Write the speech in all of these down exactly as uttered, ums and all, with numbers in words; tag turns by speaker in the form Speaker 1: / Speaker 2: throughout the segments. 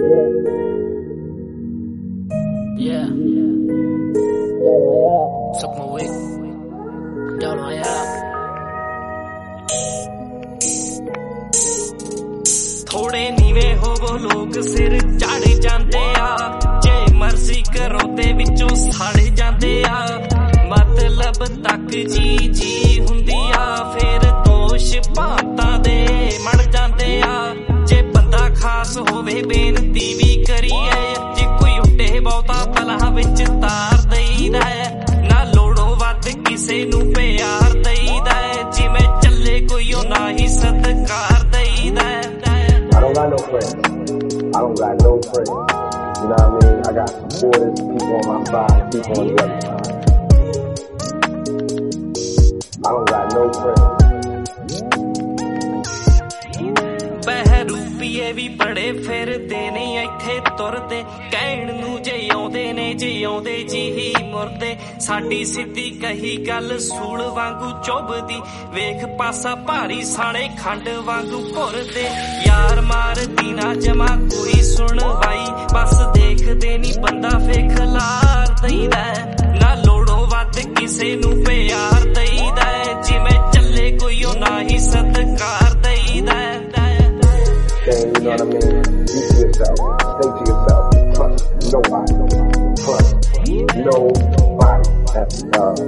Speaker 1: Yeah. Suck my wig. Down my app. थोड़े नीवे होवो लोग सिर चाड़े जांदे आ जे मर्जी करो ते विचों साड़े जांदे आ मतलब तक जी जी हुंदी आ फिर दोष भातां दे मड़ जांदे आ जे बंदा खास होवे बेनती भी करिए जे कोई उठे बहुता भला विच तार दईदा ना लोड़ो वध किसे नूं प्यार दईदा जिवें चले कोई ओ ना ही सत्कार दईदा।
Speaker 2: I don't got no friends. I don't got no friends. You know what I mean? I got supporters, people on my side, people on the other side. I don't got no friends.
Speaker 1: ਰੁਪਈਏ ਵੀ ਬੜੇ ਫਿਰਦੇ ਨੇ ਇੱਥੇ ਤੁਰਦੇ ਕਹਿਣ ਨੂੰ ਜੇ ਆਉਂਦੇ ਨੇ ਜੇ ਆਉਂਦੇ ਜੀ ਹੀ ਮੁਰਦੇ ਸਾਡੀ ਸਿੱਧੀ ਕਹੀ ਗੱਲ ਸੂਲ ਵਾਂਗੂ ਚੁੱਭਦੀ ਵੇਖ ਪਾਸਾ ਭਾਰੀ ਸਾਲੇ ਖੰਡ ਵਾਂਗੂ ਘੁਰਦੇ ਯਾਰ ਮਾਰਦੀ ਨਾ ਜਮਾ ਕੋਈ ਸੁਣਵਾਈ ਬਸ ਦੇਖਦੇ ਨੀ ਬੰਦਾ ਫੇਖ ਲਾਰ ਦਈਦਾ ਨਾ ਲੋੜੋਂ ਵੱਧ ਕਿਸੇ ਨੂੰ ਪਿਆਰ ਦਈਦਾ ਜਿਵੇਂ ਚੱਲੇ ਕੋਈ ਉਹ ਨਾ ਹੀ ਸਤਿਕਾਰ ਦਈਦਾ।
Speaker 2: Saying, you know what I mean? Be to yourself. Stay to yourself. Trust nobody. Trust nobody at love.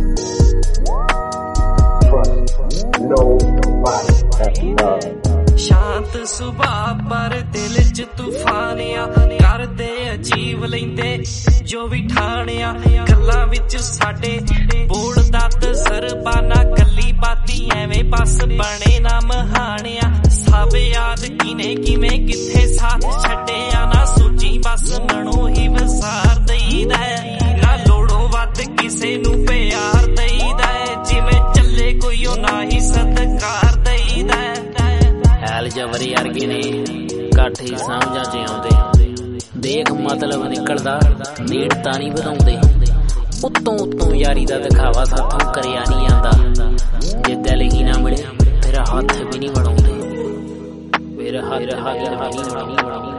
Speaker 2: Trust nobody at love.
Speaker 1: शांत सुभाव पर दिल च तूफानिया करदे अजीब लैंदे जो भी ठाणिया गल्लां विच साडे बोलदा तजरबाना गल्ली बाती एवें बस बने ना महानिया सब याद किने किवें किथे साथ छड्डिया ना सोची बस मनो ही वसार दईदा ना लोड़ो वध किसे नूं प्यार दईदा जिवें चले कोई ओ ना ही सत्कार दईदा।
Speaker 3: हैल जवरी अर्गे ने काठे समझां च आउंदे देख मतलब निकलदा नेड़ता नहीं वधाउंदे उत्तों उत्तों यारी दा दिखावा साथों करिया नहीं आंदा जे दिल ही ना मिले फिर हाथ भी नहीं बढ़ाउंदे फिर हाथ भी नहीं बढ़ाउंदे।